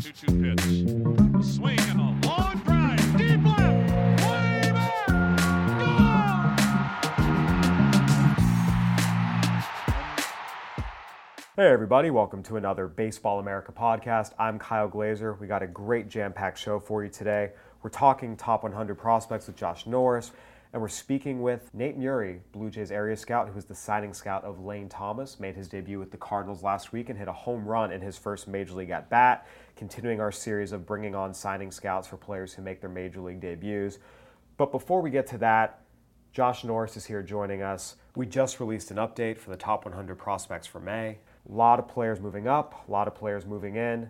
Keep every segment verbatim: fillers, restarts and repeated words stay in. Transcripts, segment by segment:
two two pitch. A swing and a long drive. Deep left. Way back. Hey everybody, welcome to another Baseball America podcast. I'm Kyle Glazer. We got a great jam-packed show for you today. We're talking top one hundred prospects with Josh Norris, and we're speaking with Nate Murray, Blue Jays area scout, who was the signing scout of Lane Thomas, made his debut with the Cardinals last week and hit a home run in his first Major League at-bat, continuing our series of bringing on signing scouts for players who make their Major League debuts. But before we get to that, Josh Norris is here joining us. We just released an update for the top one hundred prospects for May. A lot of players moving up, a lot of players moving in.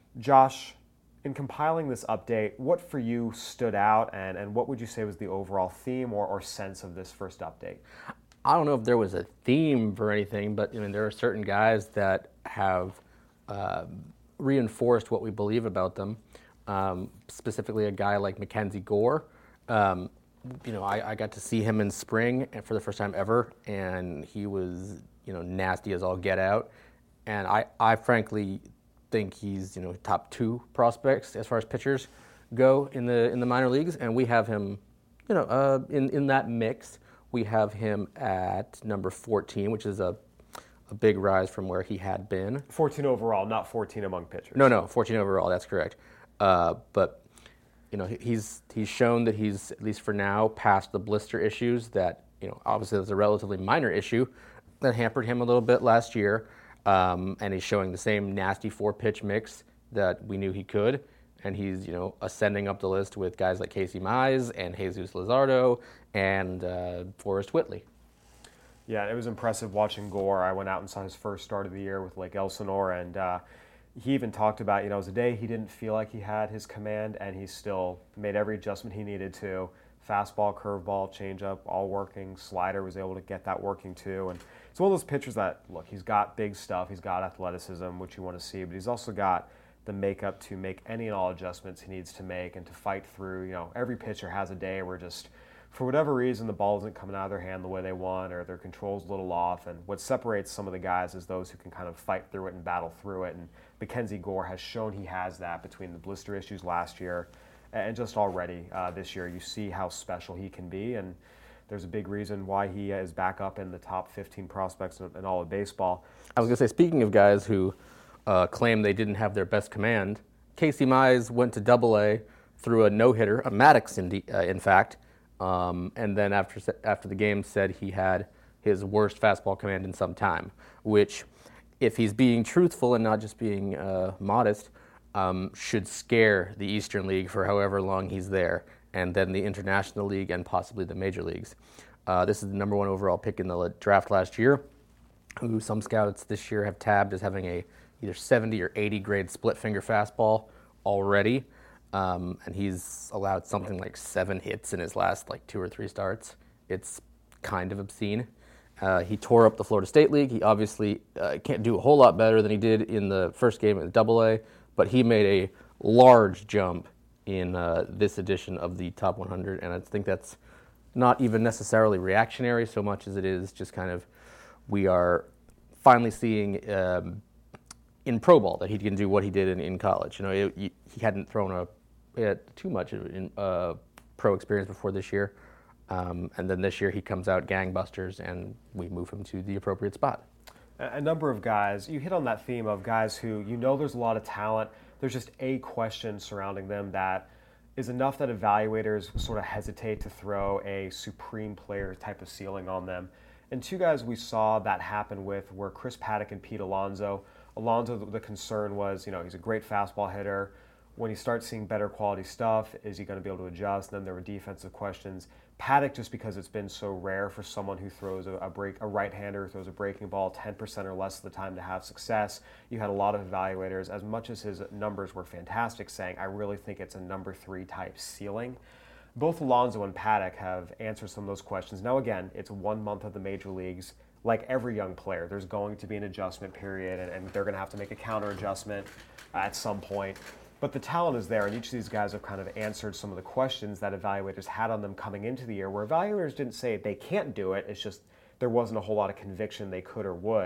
Josh, in compiling this update, what for you stood out, and, and what would you say was the overall theme or, or sense of this first update? I don't know if there was a theme for anything, but I mean, there are certain guys that have uh, reinforced what we believe about them. Um, specifically, a guy like Mackenzie Gore. Um, you know, I, I got to see him in spring for the first time ever, and he was, you know, nasty as all get out. And I, I frankly think he's, you know, top two prospects as far as pitchers go in the in the minor leagues, and we have him, you know, uh, in in that mix. We have him at number fourteen, which is a a big rise from where he had been. fourteen overall, not fourteen among pitchers. No, no, fourteen overall. That's correct. Uh, but you know, he's he's shown that he's, at least for now, past the blister issues that, you know, obviously there's a relatively minor issue that hampered him a little bit last year. Um, and he's showing the same nasty four-pitch mix that we knew he could. And he's, you know, ascending up the list with guys like Casey Mize and Jesus Luzardo and uh, Forrest Whitley. Yeah, it was impressive watching Gore. I went out and saw his first start of the year with Lake Elsinore, and uh, he even talked about, you know, it was a day he didn't feel like he had his command, and he still made every adjustment he needed to. Fastball, curveball, changeup, all working. Slider was able to get that working too. And it's one of those pitchers that, look, he's got big stuff. He's got athleticism, which you want to see, but he's also got the makeup to make any and all adjustments he needs to make and to fight through. You know, every pitcher has a day where just, for whatever reason, the ball isn't coming out of their hand the way they want, or their control's a little off. And what separates some of the guys is those who can kind of fight through it and battle through it. And Mackenzie Gore has shown he has that between the blister issues last year and just already uh, this year. You see how special he can be, and there's a big reason why he is back up in the top fifteen prospects in, in all of baseball. I was going to say, speaking of guys who uh, claim they didn't have their best command, Casey Mize went to Double A through a no-hitter, a Maddox in, de- uh, in fact, um, and then after after the game said he had his worst fastball command in some time, which, if he's being truthful and not just being uh, modest, um, should scare the Eastern League for however long he's there, and then the International League and possibly the Major Leagues. Uh, this is the number one overall pick in the draft last year, who some scouts this year have tabbed as having a either seventy or eighty grade split finger fastball already, um, and he's allowed something like seven hits in his last like two or three starts. It's kind of obscene. Uh, he tore up the Florida State League. He obviously uh, can't do a whole lot better than he did in the first game at Double A, but he made a large jump in uh, this edition of the top one hundred, and I think that's not even necessarily reactionary so much as it is just kind of, we are finally seeing um, in pro ball that he can do what he did in, in college. You know, it, he hadn't thrown a he had too much in uh, pro experience before this year, um, and then this year he comes out gangbusters, and we move him to the appropriate spot. A number of guys, you hit on that theme of guys who you know there's a lot of talent, there's just a question surrounding them that is enough that evaluators sort of hesitate to throw a supreme player type of ceiling on them. And two guys we saw that happen with were Chris Paddack and Pete Alonso. Alonso, the concern was, you know, he's a great fastball hitter. When he starts seeing better quality stuff, is he going to be able to adjust? And then there were defensive questions. Paddack, just because it's been so rare for someone who throws a, a break, a right-hander who throws a breaking ball ten percent or less of the time to have success, you had a lot of evaluators, as much as his numbers were fantastic, saying, I really think it's a number three type ceiling. Both Alonso and Paddack have answered some of those questions. Now, again, it's one month of the major leagues. Like every young player, there's going to be an adjustment period, and, and they're going to have to make a counter adjustment at some point. But the talent is there, and each of these guys have kind of answered some of the questions that evaluators had on them coming into the year, where evaluators didn't say they can't do it, it's just there wasn't a whole lot of conviction they could or would.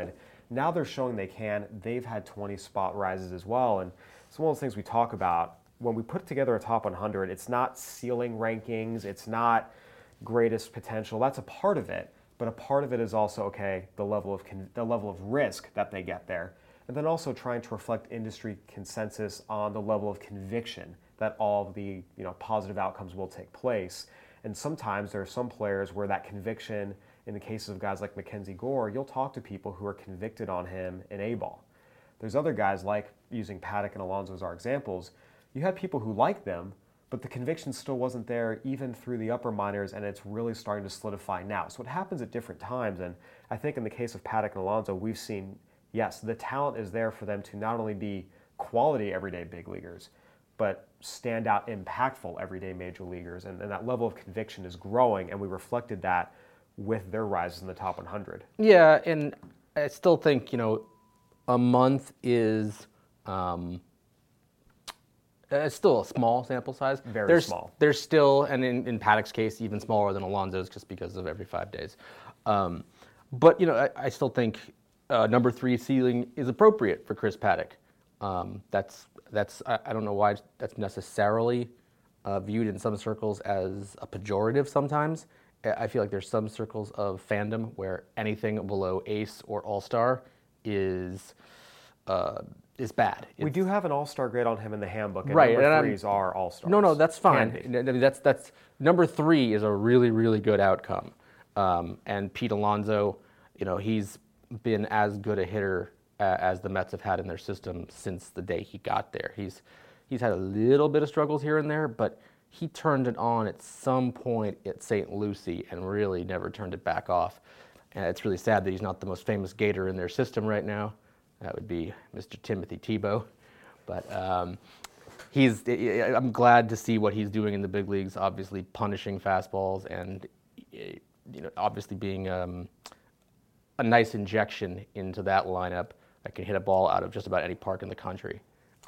Now they're showing they can. They've had twenty spot rises as well. And it's one of those things we talk about. When we put together a top one hundred, it's not ceiling rankings. It's not greatest potential. That's a part of it. But a part of it is also, okay, the level of con- the level of risk that they get there. And then also trying to reflect industry consensus on the level of conviction that all of the you know positive outcomes will take place. And sometimes there are some players where that conviction, in the cases of guys like Mackenzie Gore, you'll talk to people who are convicted on him in A-ball. There's other guys, like using Paddock and Alonso as our examples, you had people who liked them, but the conviction still wasn't there even through the upper minors, and it's really starting to solidify now. So it happens at different times, and I think in the case of Paddock and Alonso, we've seen, yes, the talent is there for them to not only be quality everyday big leaguers, but stand out impactful everyday major leaguers, and, and that level of conviction is growing, and we reflected that with their rises in the top one hundred. Yeah, and I still think, you know, a month is um, it's still a small sample size. Very there's, small. There's still, and in, in Paddock's case, even smaller than Alonso's, just because of every five days. Um, but, you know, I, I still think uh, number three ceiling is appropriate for Chris Paddock. Um, that's that's I, I don't know why that's necessarily uh, viewed in some circles as a pejorative sometimes. I feel like there's some circles of fandom where anything below ace or all-star is uh, is bad. We It's, do have an all-star grade on him in the handbook, and Right, number and I'm- threes are all-stars. No, no, that's fine. Can be. I mean, that's that's number three is a really, really good outcome. Um, and Pete Alonso, you know, he's been as good a hitter uh, as the Mets have had in their system since the day he got there. He's he's had a little bit of struggles here and there, but he turned it on at some point at Saint Lucie and really never turned it back off. And it's really sad that he's not the most famous Gator in their system right now. That would be Mister Timothy Tebow. But um, he's. I'm glad to see what he's doing in the big leagues. Obviously, punishing fastballs and you know, obviously being um, a nice injection into that lineup that can hit a ball out of just about any park in the country.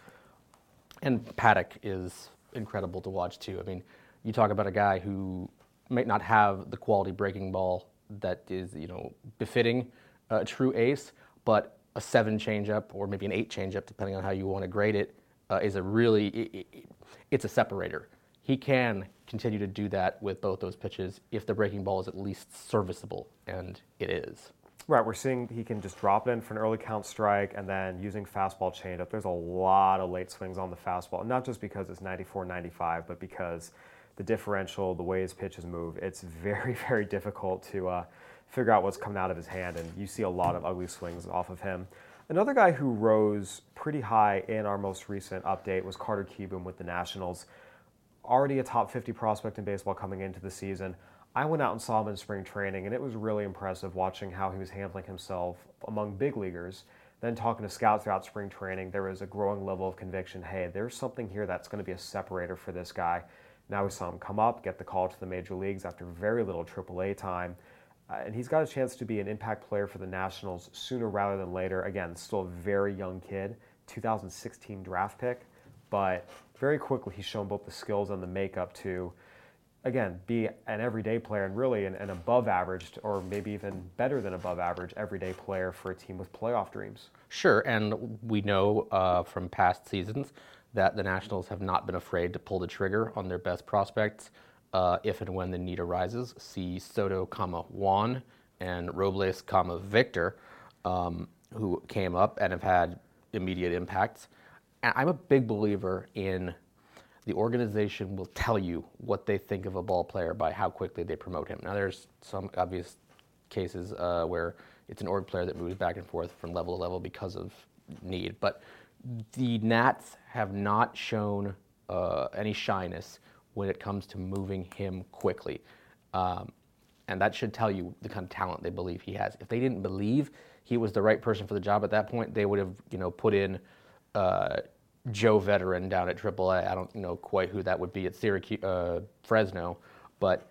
And Paddock is incredible to watch too. I mean, you talk about a guy who might not have the quality breaking ball that is, you know, befitting a true ace, but a seven changeup or maybe an eight changeup, depending on how you want to grade it, uh, is a really, it, it, it's a separator. He can continue to do that with both those pitches if the breaking ball is at least serviceable, and it is. Right, we're seeing he can just drop it in for an early count strike, and then using fastball changeup. There's a lot of late swings on the fastball, not just because it's ninety-four ninety-five, but because the differential, the way his pitches move, it's very, very difficult to uh, figure out what's coming out of his hand, and you see a lot of ugly swings off of him. Another guy who rose pretty high in our most recent update was Carter Kieboom with the Nationals. Already a top fifty prospect in baseball coming into the season. I went out and saw him in spring training, and it was really impressive watching how he was handling himself among big leaguers. Then talking to scouts throughout spring training, there was a growing level of conviction, hey, there's something here that's going to be a separator for this guy. Now we saw him come up, get the call to the major leagues after very little triple A time. Uh, and he's got a chance to be an impact player for the Nationals sooner rather than later. Again, still a very young kid, two thousand sixteen draft pick, but very quickly he's shown both the skills and the makeup to, again, be an everyday player and really an, an above average or maybe even better than above average everyday player for a team with playoff dreams. Sure, and we know uh, from past seasons that the Nationals have not been afraid to pull the trigger on their best prospects uh, if and when the need arises. See Soto, comma Juan, and Robles, comma Victor, um, who came up and have had immediate impacts. And I'm a big believer in the organization will tell you what they think of a ball player by how quickly they promote him. Now, there's some obvious cases uh, where it's an org player that moves back and forth from level to level because of need, but the Nats have not shown uh, any shyness when it comes to moving him quickly. Um, and that should tell you the kind of talent they believe he has. If they didn't believe he was the right person for the job at that point, they would have, you know, put in uh, Joe Veteran down at triple A. I don't know quite who that would be at Syracuse, uh, Fresno, but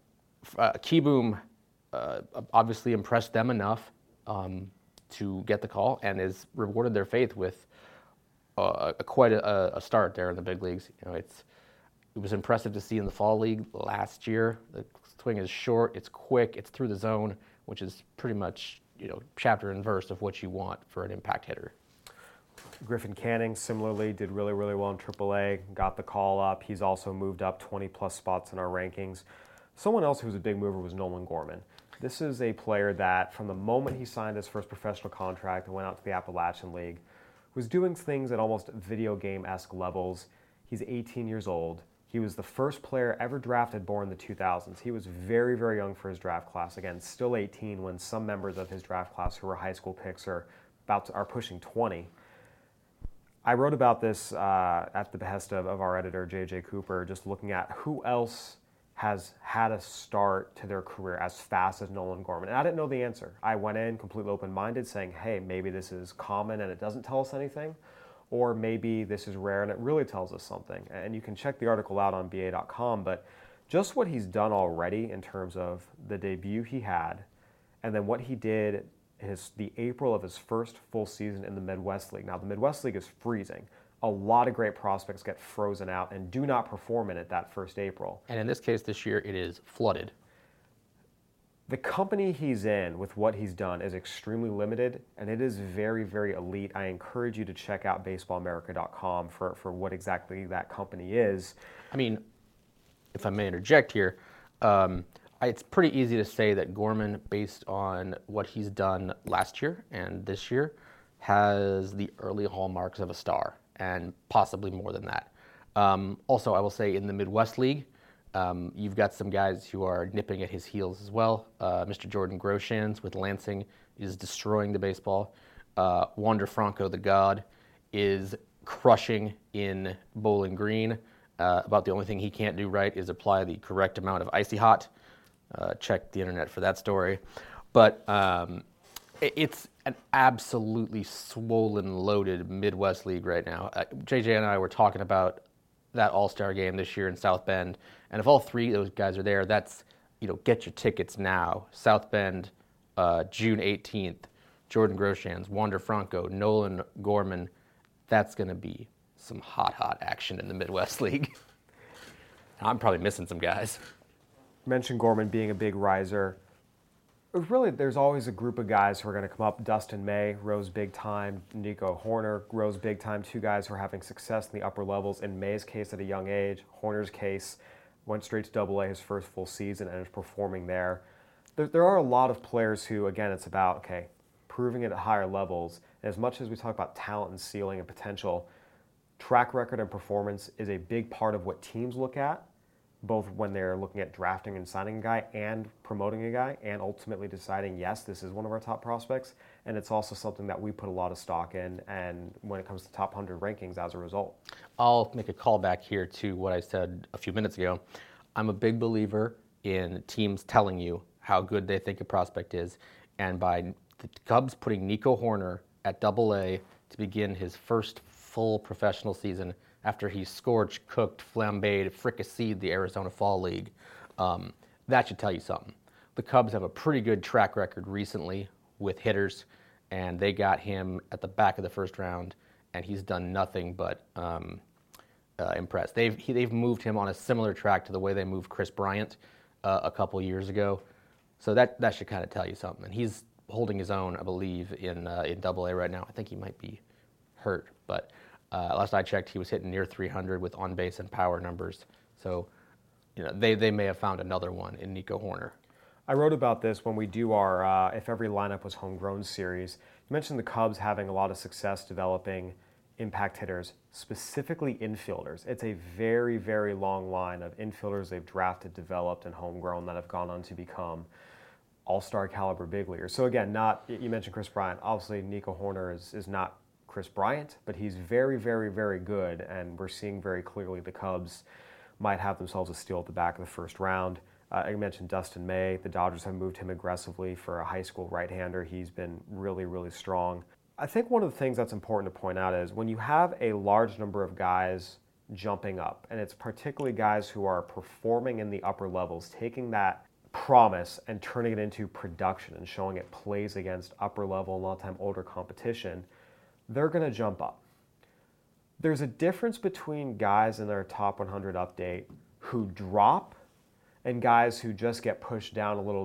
uh, Kieboom uh, obviously impressed them enough um, to get the call and has rewarded their faith with uh, a, quite a, a start there in the big leagues. You know, it's it was impressive to see in the fall league last year. The swing is short, it's quick, it's through the zone, which is pretty much you know, chapter and verse of what you want for an impact hitter. Griffin Canning similarly did really, really well in triple A, got the call up. He's also moved up twenty plus spots in our rankings. Someone else who was a big mover was Nolan Gorman. This is a player that from the moment he signed his first professional contract and went out to the Appalachian League, was doing things at almost video game-esque levels. He's eighteen years old. He was the first player ever drafted born in the two thousands. He was very, very young for his draft class. Again, still eighteen when some members of his draft class who were high school picks are about to, are pushing twenty. I wrote about this uh, at the behest of, of our editor, J J Cooper, just looking at who else has had a start to their career as fast as Nolan Gorman. And I didn't know the answer. I went in completely open-minded saying, hey, maybe this is common and it doesn't tell us anything, or maybe this is rare and it really tells us something. And you can check the article out on B A dot com, but just what he's done already in terms of the debut he had and then what he did his the April of his first full season in the Midwest League. Now, the Midwest League is freezing. A lot of great prospects get frozen out and do not perform in it that first April. And in this case, this year, it is flooded. The company he's in with what he's done is extremely limited, and it is very, very elite. I encourage you to check out baseball america dot com for, for what exactly that company is. I mean, if I may interject here, um, it's pretty easy to say that Gorman, based on what he's done last year and this year, has the early hallmarks of a star, and possibly more than that. Um, also, I will say in the Midwest League, um, you've got some guys who are nipping at his heels as well. Uh, Mister Jordan Groshans with Lansing is destroying the baseball. Uh, Wander Franco, the God, is crushing in Bowling Green. Uh, about the only thing he can't do right is apply the correct amount of icy hot. Uh, check the internet for that story. But um, it, it's an absolutely swollen, loaded Midwest League right now. Uh, J J and I were talking about that All-Star game this year in South Bend, and if all three of those guys are there, that's, you know, get your tickets now. South Bend, uh, June eighteenth, Jordan Groshans, Wander Franco, Nolan Gorman. That's going to be some hot, hot action in the Midwest League. I'm probably missing some guys. Mentioned Gorman being a big riser. Really, there's always a group of guys who are going to come up. Dustin May rose big time. Nico Horner rose big time. Two guys who are having success in the upper levels. In May's case, at a young age. Horner's case, went straight to Double A his first full season and is performing there. There, there are a lot of players who, again, it's about, okay, proving it at higher levels. And as much as we talk about talent and ceiling and potential, track record and performance is a big part of what teams look at, both when they're looking at drafting and signing a guy and promoting a guy and ultimately deciding, yes, this is one of our top prospects. And it's also something that we put a lot of stock in, and when it comes to top one hundred rankings as a result. I'll make a call back here to what I said a few minutes ago. I'm a big believer in teams telling you how good they think a prospect is. And by the Cubs putting Nico Horner at Double A to begin his first full professional season after he scorched, cooked, flambéed, fricasseed the Arizona Fall League, um, that should tell you something. The Cubs have a pretty good track record recently with hitters, and they got him at the back of the first round, and he's done nothing but um, uh, impress. They've he, they've moved him on a similar track to the way they moved Chris Bryant uh, a couple years ago, so that that should kind of tell you something. And he's holding his own, I believe, in uh, in Double A right now. I think he might be hurt, but. Uh, last I checked, he was hitting near three hundred with on-base and power numbers. So, you know, they, they may have found another one in Nico Horner. I wrote about this when we do our uh, If Every Lineup Was Homegrown series. You mentioned the Cubs having a lot of success developing impact hitters, specifically infielders. It's a very, very long line of infielders they've drafted, developed, and homegrown that have gone on to become all-star caliber big leaguers. So again, not, you mentioned Chris Bryant. Obviously, Nico Horner is, is not Chris Bryant, but he's very, very, very good, and we're seeing very clearly the Cubs might have themselves a steal at the back of the first round. Uh, I mentioned Dustin May. The Dodgers have moved him aggressively for a high school right-hander. He's been really, really strong. I think one of the things that's important to point out is when you have a large number of guys jumping up, and it's particularly guys who are performing in the upper levels, taking that promise and turning it into production and showing it plays against upper level and a lot of time older competition, they're going to jump up. There's a difference between guys in their top one hundred update who drop and guys who just get pushed down a little bit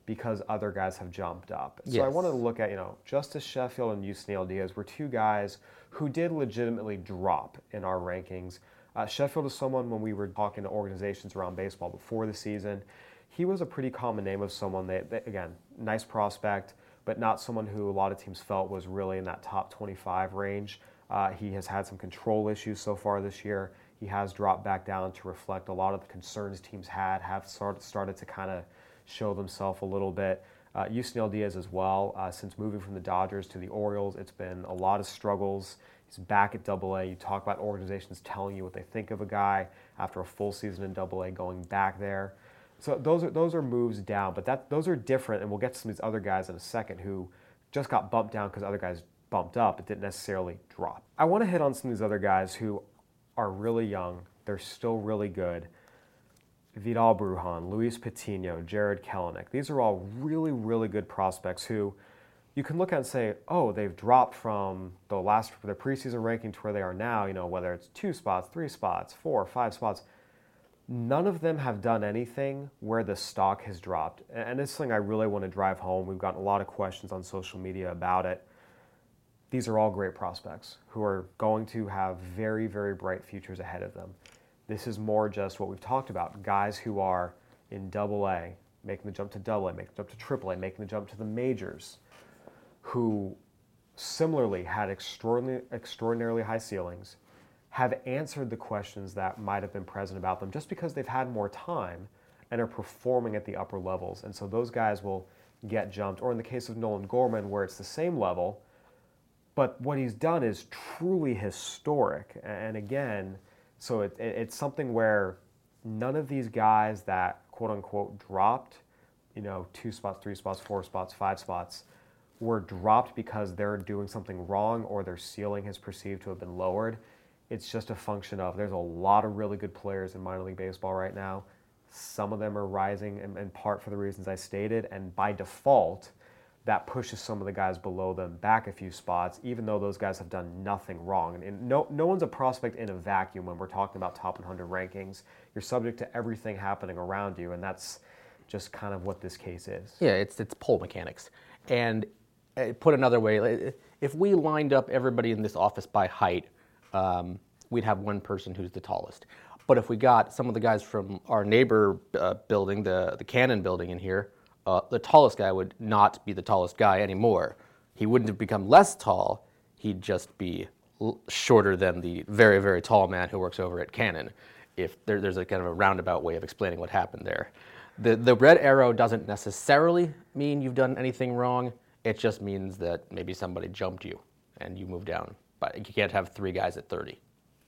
because other guys have jumped up. So Yes. I wanted to look at, you know, Justice Sheffield and Yusniel Diaz were two guys who did legitimately drop in our rankings. Uh, Sheffield is someone, when we were talking to organizations around baseball before the season, he was a pretty common name of someone that, that, again, nice prospect, but not someone who a lot of teams felt was really in that top twenty-five range. Uh, he has had some control issues so far this year. He has dropped back down to reflect a lot of the concerns teams had, have started, started to kind of show themselves a little bit. Uh, Yusniel Diaz as well. Uh, since moving from the Dodgers to the Orioles, it's been a lot of struggles. He's back at Double A. You talk about organizations telling you what they think of a guy after a full season in Double A, going back there. So those are those are moves down, but that those are different, and we'll get to some of these other guys in a second who just got bumped down because other guys bumped up. It didn't necessarily drop. I want to hit on some of these other guys who are really young. They're still really good. Vidal Brujan, Luis Patino, Jared Kelenic. These are all really, really good prospects who you can look at and say, oh, they've dropped from the last their preseason ranking to where they are now, you know, whether it's two spots, three spots, four, five spots. None of them have done anything where the stock has dropped. And this is something I really want to drive home. We've gotten a lot of questions on social media about it. These are all great prospects who are going to have very, very bright futures ahead of them. This is more just what we've talked about, guys who are in Double A, making the jump to Double A, making the jump to Triple A, making the jump to the majors, who similarly had extraordinarily, extraordinarily high ceilings, have answered the questions that might have been present about them just because they've had more time and are performing at the upper levels. And so those guys will get jumped. Or in the case of Nolan Gorman, where it's the same level, but what he's done is truly historic. And again, so it, it, it's something where none of these guys that quote unquote dropped, you know, two spots, three spots, four spots, five spots, were dropped because they're doing something wrong or their ceiling is perceived to have been lowered. It's just a function of there's a lot of really good players in minor league baseball right now. Some of them are rising in, in part for the reasons I stated, and by default, that pushes some of the guys below them back a few spots, even though those guys have done nothing wrong. And no, no one's a prospect in a vacuum when we're talking about top one hundred rankings. You're subject to everything happening around you, and that's just kind of what this case is. Yeah, it's it's pole mechanics. And uh, put another way, if we lined up everybody in this office by height, um, we'd have one person who's the tallest. But if we got some of the guys from our neighbor uh, building, the the Cannon building in here, uh, the tallest guy would not be the tallest guy anymore. He wouldn't have become less tall. He'd just be l- shorter than the very, very tall man who works over at Cannon. If there, there's a kind of a roundabout way of explaining what happened there. The the red arrow doesn't necessarily mean you've done anything wrong. It just means that maybe somebody jumped you and you moved down. But you can't have three guys at thirty.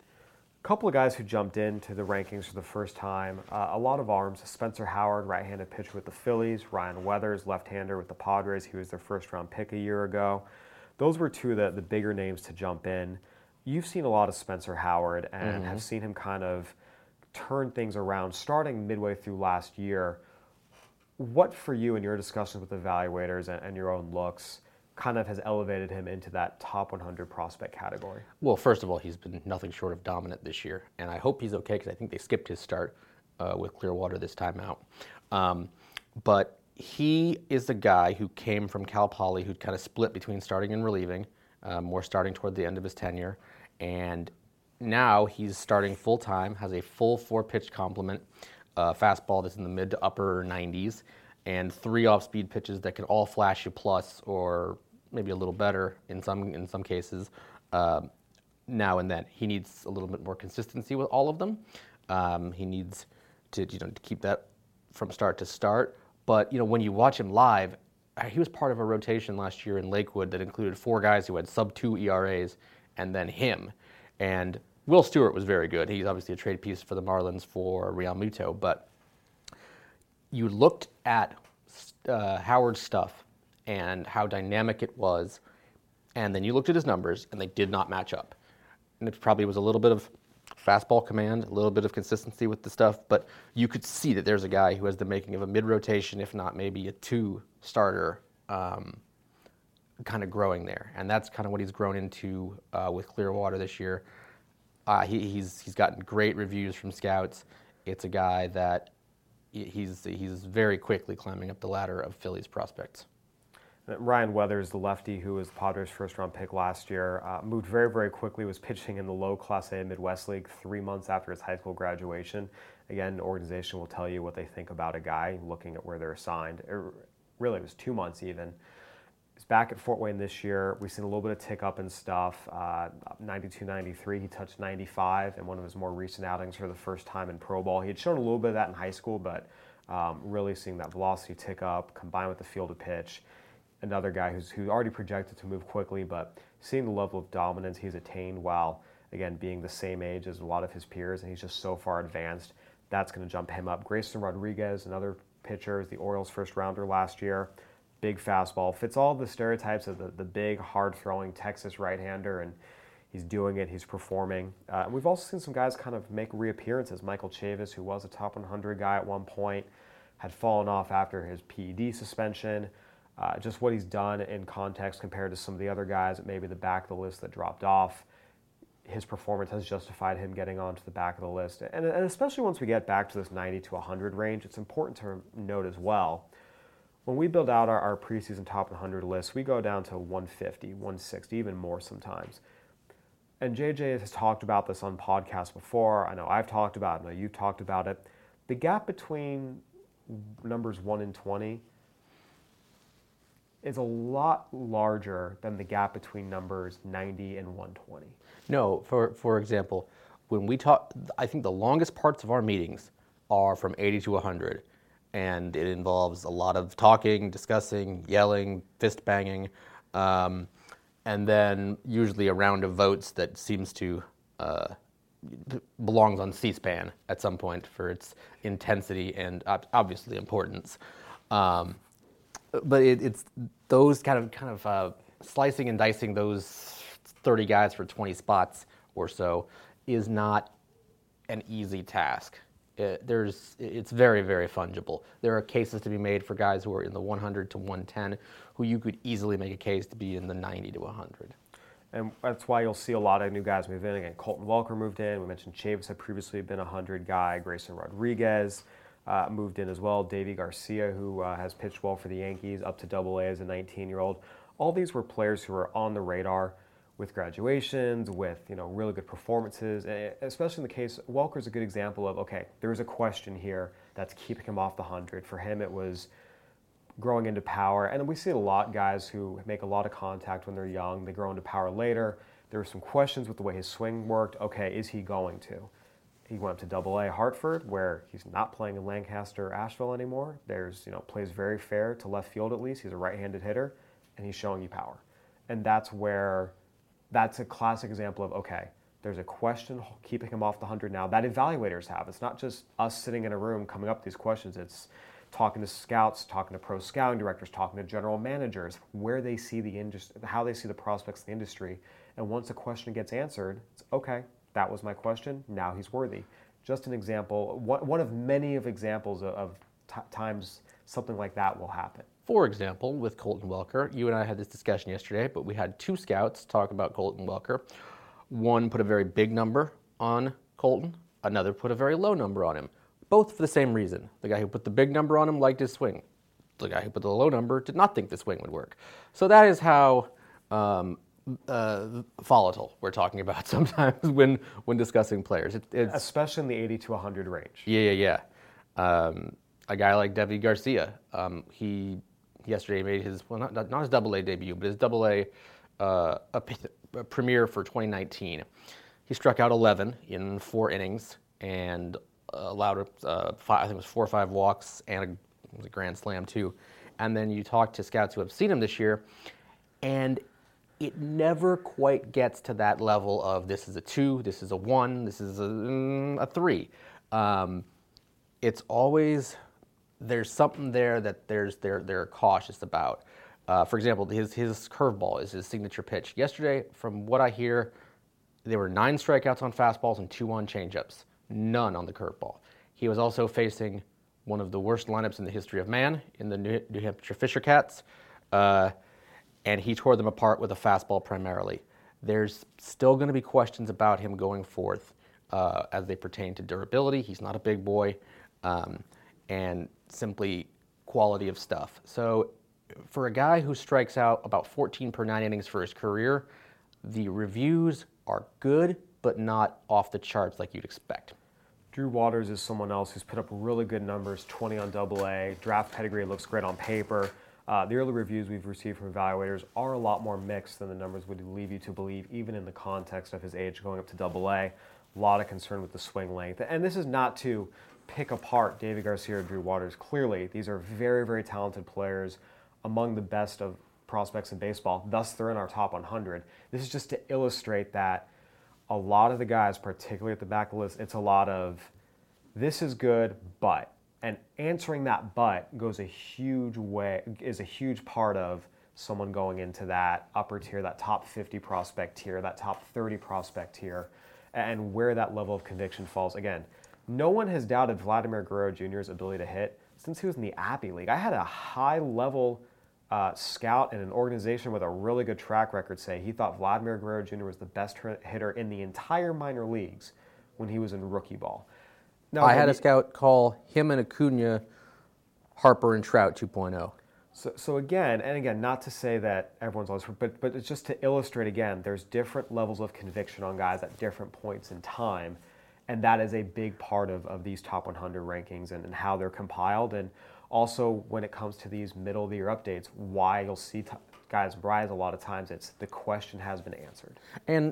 A couple of guys who jumped into the rankings for the first time. Uh, a lot of arms. Spencer Howard, right-handed pitcher with the Phillies. Ryan Weathers, left-hander with the Padres. He was their first-round pick a year ago. Those were two of the, the bigger names to jump in. You've seen a lot of Spencer Howard and Mm-hmm. have seen him kind of turn things around starting midway through last year. What for you in your discussions with evaluators and, and your own looks kind of has elevated him into that top one hundred prospect category? Well, first of all, he's been nothing short of dominant this year, and I hope he's okay because I think they skipped his start uh, with Clearwater this time out. Um, but he is the guy who came from Cal Poly, who kind of split between starting and relieving, uh, more starting toward the end of his tenure, and now he's starting full time, has a full four-pitch complement, uh, fastball that's in the mid to upper nineties, and three off-speed pitches that can all flash you plus or maybe a little better in some in some cases. Um, now and then, he needs a little bit more consistency with all of them. Um, he needs to you know to keep that from start to start. But you know when you watch him live, he was part of a rotation last year in Lakewood that included four guys who had sub two E R As, and then him. And Will Stewart was very good. He's obviously a trade piece for the Marlins for Real Muto, but you looked at uh, Howard's stuff and how dynamic it was, and then you looked at his numbers, and they did not match up. And it probably was a little bit of fastball command, a little bit of consistency with the stuff, but you could see that there's a guy who has the making of a mid-rotation, if not maybe a two-starter, um, kind of growing there. And that's kind of what he's grown into uh, with Clearwater this year. Uh, he, he's he's gotten great reviews from scouts. It's a guy that he's he's very quickly climbing up the ladder of Phillies prospects. Ryan Weathers, the lefty who was the Padres' first-round pick last year, uh, moved very, very quickly, was pitching in the low Class A Midwest League three months after his high school graduation. Again, the organization will tell you what they think about a guy, looking at where they're assigned. It, really, it was two months even. He's back at Fort Wayne this year. We've seen a little bit of tick up and stuff. Uh, ninety-two ninety-three, he touched ninety-five in one of his more recent outings for the first time in pro ball. He had shown a little bit of that in high school, but um, really seeing that velocity tick up combined with the fielded pitch. Another guy who's who's already projected to move quickly, but seeing the level of dominance he's attained while, again, being the same age as a lot of his peers, and he's just so far advanced, that's going to jump him up. Grayson Rodriguez, another pitcher, is the Orioles' first rounder last year. Big fastball, fits all the stereotypes of the, the big, hard-throwing Texas right-hander, and he's doing it, he's performing. Uh, and we've also seen some guys kind of make reappearances. Michael Chavis, who was a top one hundred guy at one point, had fallen off after his P E D suspension. Uh, just what he's done in context compared to some of the other guys at maybe the back of the list that dropped off. His performance has justified him getting onto the back of the list. And, and especially once we get back to this ninety to one hundred range, it's important to note as well, when we build out our, our preseason top one hundred list, we go down to one fifty, one sixty, even more sometimes. And J J has talked about this on podcasts before. I know I've talked about it. I know you've talked about it. The gap between numbers one and twenty is a lot larger than the gap between numbers ninety and one twenty. No, for for example, when we talk, I think the longest parts of our meetings are from eighty to one hundred, and it involves a lot of talking, discussing, yelling, fist banging, um, and then usually a round of votes that seems to uh, belongs on C-SPAN at some point for its intensity and obviously importance. Um, But it, it's those kind of kind of uh, slicing and dicing those thirty guys for twenty spots or so is not an easy task. It, there's it's very very fungible. There are cases to be made for guys who are in the one hundred to one ten, who you could easily make a case to be in the ninety to one hundred. And that's why you'll see a lot of new guys move in. Again, Colton Welker moved in. We mentioned Chavis had previously been a one hundred guy. Grayson Rodriguez Uh, moved in as well. Davy Garcia, who uh, has pitched well for the Yankees, up to double A as a nineteen-year-old. All these were players who were on the radar with graduations, with you know really good performances, and especially in the case, Welker's a good example of, okay, there's a question here that's keeping him off the one hundred. For him, it was growing into power, and we see a lot guys who make a lot of contact when they're young. They grow into power later. There were some questions with the way his swing worked. Okay, is he going to? He went up to double A Hartford, where he's not playing in Lancaster or Asheville anymore. There's, you know, plays very fair to left field at least. He's a right-handed hitter, and he's showing you power. And that's where, that's a classic example of, okay, there's a question keeping him off the one hundred now that evaluators have. It's not just us sitting in a room coming up with these questions. It's talking to scouts, talking to pro scouting directors, talking to general managers, where they see the industry, how they see the prospects in the industry. And once a question gets answered, it's okay. That was my question. Now he's worthy. Just an example, one of many of examples of t- times something like that will happen. For example, with Colton Welker, you and I had this discussion yesterday, but we had two scouts talk about Colton Welker. One put a very big number on Colton, another put a very low number on him, both for the same reason. The guy who put the big number on him liked his swing. The guy who put the low number did not think the swing would work. So that is how um, Uh, volatile we're talking about sometimes when when discussing players. It, it's, Especially in the eighty to one hundred range. Yeah, yeah, yeah. Um, a guy like Davy Garcia, um, he yesterday made his, well, not, not his double A debut, but his double A uh, a, a premiere for twenty nineteen. He struck out eleven in four innings and allowed, uh, five, I think it was four or five walks and a, it was a grand slam too. And then you talk to scouts who have seen him this year, and it never quite gets to that level of this is a two, this is a one, this is a, mm, a three. Um, it's always, there's something there that there's they're, they're cautious about. Uh, for example, his, his curveball is his signature pitch. Yesterday, from what I hear, there were nine strikeouts on fastballs and two on changeups, none on the curveball. He was also facing one of the worst lineups in the history of man in the New, New Hampshire Fisher Cats. Uh, and he tore them apart with a fastball primarily. There's still going to be questions about him going forth uh, as they pertain to durability. He's not a big boy. Um, and simply quality of stuff. So for a guy who strikes out about fourteen per nine innings for his career, the reviews are good, but not off the charts like you'd expect. Drew Waters is someone else who's put up really good numbers, twenty on double A. Draft pedigree looks great on paper. Uh, the early reviews we've received from evaluators are a lot more mixed than the numbers would lead you to believe, even in the context of his age going up to double A. A lot of concern with the swing length. And this is not to pick apart David Garcia or Drew Waters. Clearly, these are very, very talented players, among the best of prospects in baseball. Thus, they're in our top one hundred. This is just to illustrate that a lot of the guys, particularly at the back of the list, it's a lot of, this is good, but. And answering that but goes a huge way, is a huge part of someone going into that upper tier, that top fifty prospect tier, that top thirty prospect tier, and where that level of conviction falls. Again, no one has doubted Vladimir Guerrero Junior's ability to hit since he was in the Appy League. I had a high-level uh, scout in an organization with a really good track record say he thought Vladimir Guerrero Junior was the best hitter in the entire minor leagues when he was in rookie ball. Now, I had a scout call him and Acuna Harper and Trout two point oh. So, so again, and again, not to say that everyone's always, but but it's just to illustrate again, there's different levels of conviction on guys at different points in time, and that is a big part of, of these top one hundred rankings and, and how they're compiled, and also when it comes to these middle of the year updates, why you'll see t- guys rise a lot of times, it's the question has been answered. And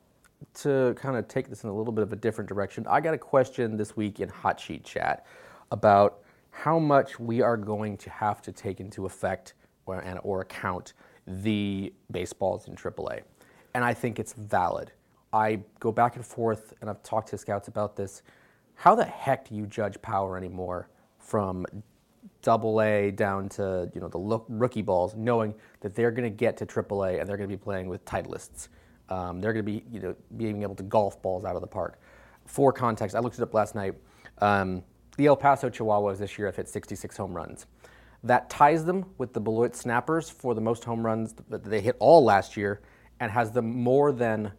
to kind of take this in a little bit of a different direction, I got a question this week in Hot Sheet Chat about how much we are going to have to take into effect or, and, or account the baseballs in triple A. And I think it's valid. I go back and forth, and I've talked to scouts about this. How the heck do you judge power anymore from double A down to, you know, the look, rookie balls, knowing that they're going to get to triple A and they're going to be playing with Titleists? Um, they're going to be, you know, being able to golf balls out of the park. For context, I looked it up last night. Um, the El Paso Chihuahuas this year have hit sixty-six home runs. That ties them with the Beloit Snappers for the most home runs that they hit all last year, and has them more than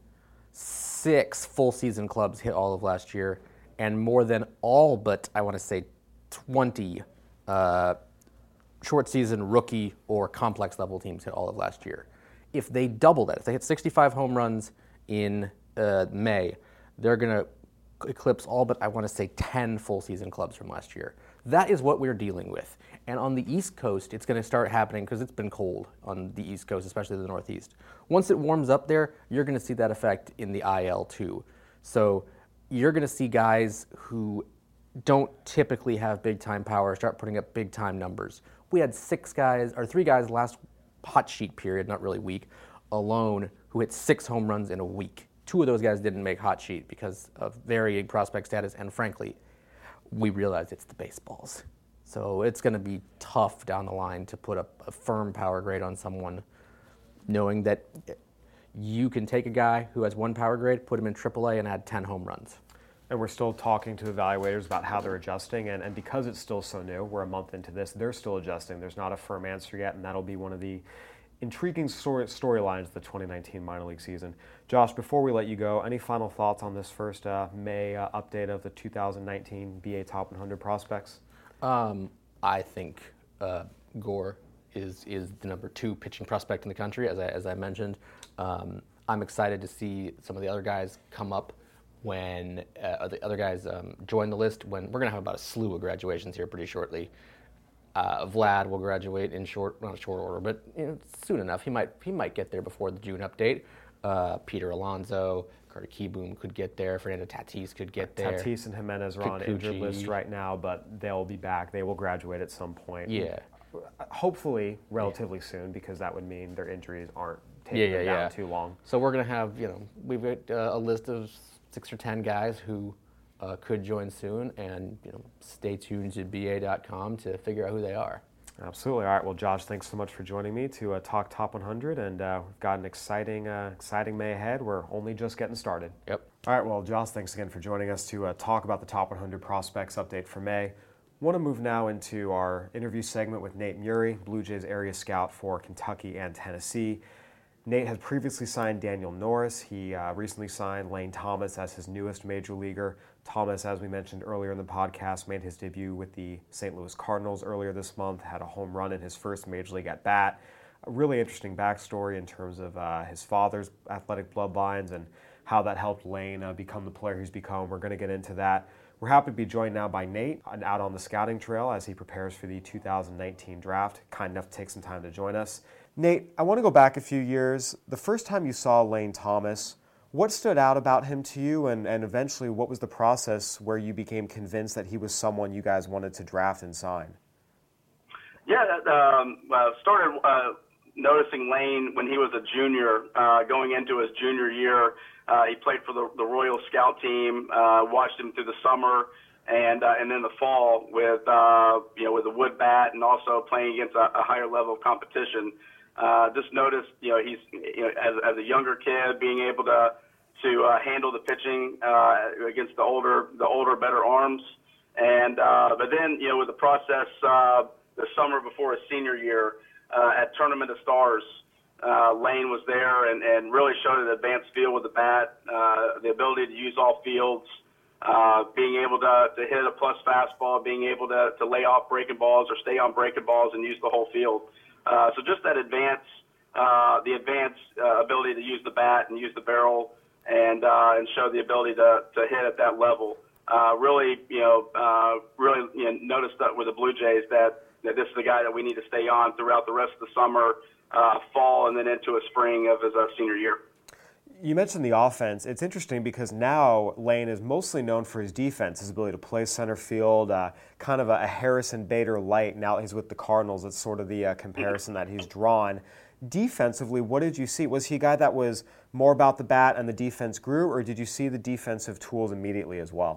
six full season clubs hit all of last year, and more than all but, I want to say, twenty uh, short season rookie or complex level teams hit all of last year. If they double that, if they hit sixty-five home runs in uh, May, they're going to eclipse all but, I want to say, ten full season clubs from last year. That is what we're dealing with. And on the East Coast, it's going to start happening because it's been cold on the East Coast, especially the Northeast. Once it warms up there, you're going to see that effect in the I L too. So you're going to see guys who don't typically have big-time power start putting up big-time numbers. We had six guys, or three guys last hot sheet period, not really week, alone, who hit six home runs in a week. Two of those guys didn't make hot sheet because of varying prospect status, and frankly, we realize it's the baseballs. So it's going to be tough down the line to put up a firm power grade on someone, knowing that you can take a guy who has one power grade, put him in triple A, and add ten home runs. And we're still talking to evaluators about how they're adjusting, and, and because it's still so new, we're a month into this, they're still adjusting. There's not a firm answer yet, and that'll be one of the intriguing story, storylines of the twenty nineteen minor league season. Josh, before we let you go, any final thoughts on this first uh, May uh, update of the two thousand nineteen B A Top one hundred prospects? Um, I think uh, Gore is is the number two pitching prospect in the country, as I, as I mentioned. Um, I'm excited to see some of the other guys come up when uh, the other guys um, join the list. When we're going to have about a slew of graduations here pretty shortly. Uh, Vlad will graduate in short, not a short order, but you know, soon enough. He might he might get there before the June update. Uh, Peter Alonso, Carter Kieboom could get there. Fernando Tatis could get there. Tatis and Jimenez are on injured list right now, but they'll be back. They will graduate at some point. Yeah. Hopefully relatively yeah. soon, because that would mean their injuries aren't taking yeah, yeah, them down yeah. too long. So we're going to have, you know, we've got uh, a list of six or ten guys who uh, could join soon, and, you know, stay tuned to B A dot com to figure out who they are. Absolutely. All right. Well, Josh, thanks so much for joining me to uh, talk Top one hundred, and uh, we've got an exciting, uh, exciting May ahead. We're only just getting started. Yep. All right. Well, Josh, thanks again for joining us to uh, talk about the Top one hundred prospects update for May. Want to move now into our interview segment with Nate Murray, Blue Jays area scout for Kentucky and Tennessee. Nate had previously signed Daniel Norris. He uh, recently signed Lane Thomas as his newest major leaguer. Thomas, as we mentioned earlier in the podcast, made his debut with the Saint Louis Cardinals earlier this month, had a home run in his first major league at-bat. A really interesting backstory in terms of uh, his father's athletic bloodlines and how that helped Lane uh, become the player he's become. We're going to get into that. We're happy to be joined now by Nate out on the scouting trail as he prepares for the two thousand nineteen draft. Kind enough to take some time to join us. Nate, I want to go back a few years. The first time you saw Lane Thomas, what stood out about him to you, and, and eventually what was the process where you became convinced that he was someone you guys wanted to draft and sign? Yeah, um, uh, started uh, noticing Lane when he was a junior, uh, going into his junior year. Uh, he played for the, the Royal Scout team, uh, watched him through the summer and uh, and then the fall with uh, you know with a wood bat and also playing against a, a higher level of competition. Uh, just noticed, you know, he's you know, as, as a younger kid being able to to uh, handle the pitching uh, against the older the older better arms, and uh, but then you know with the process uh, the summer before his senior year uh, at Tournament of Stars, uh, Lane was there and, and really showed an advanced feel with the bat, uh, the ability to use all fields, uh, being able to, to hit a plus fastball, being able to, to lay off breaking balls or stay on breaking balls and use the whole field. Uh, so just that advance, uh, the advanced uh, ability to use the bat and use the barrel and uh, and show the ability to, to hit at that level. Uh, really, you know, uh, really you know, noticed that with the Blue Jays that, that this is the guy that we need to stay on throughout the rest of the summer, uh, fall, and then into a spring of his uh, senior year. You mentioned the offense. It's interesting because now Lane is mostly known for his defense, his ability to play center field, uh, kind of a, a Harrison Bader light. Now he's with the Cardinals. That's sort of the uh, comparison that he's drawn. Defensively, what did you see? Was he a guy that was more about the bat and the defense grew, or did you see the defensive tools immediately as well?